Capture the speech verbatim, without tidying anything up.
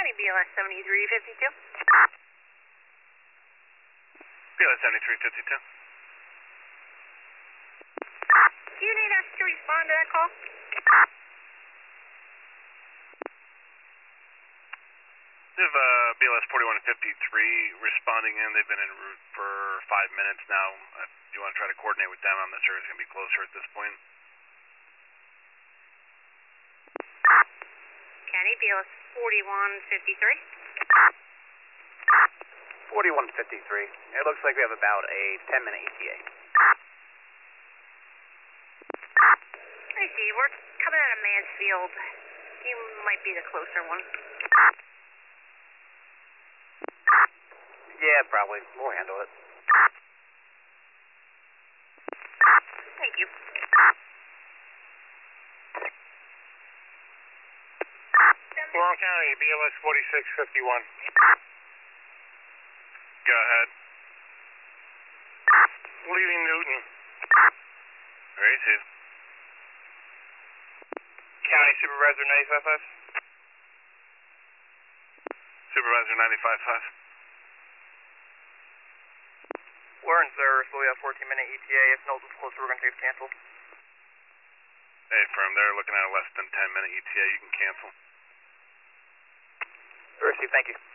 County, B L S seventy-three fifty-two. B L S seventy-three fifty-two. Do you need us to respond to that call? We have uh, B L S forty-one fifty-three responding in. They've been en route for five minutes now. Uh, do you want to try to coordinate with them? I'm not sure it's going to be closer at this point. County, B L S forty-one fifty-three. forty-one fifty-three. It looks like we have about a ten minute E T A. I see. We're coming out of Mansfield. You might be the closer one. Yeah, probably. We'll handle it. Thank you. Long County, B L S forty-six fifty-one. Go ahead. Leaving Newton. Very soon. County Supervisor ninety-five five. Supervisor ninety-five five. We're in service, but we have fourteen minute E T A. If Knowles is closer, we're going to take cancel. Hey, firm, they're looking at a less than ten minute E T A. You can cancel. Received, thank you.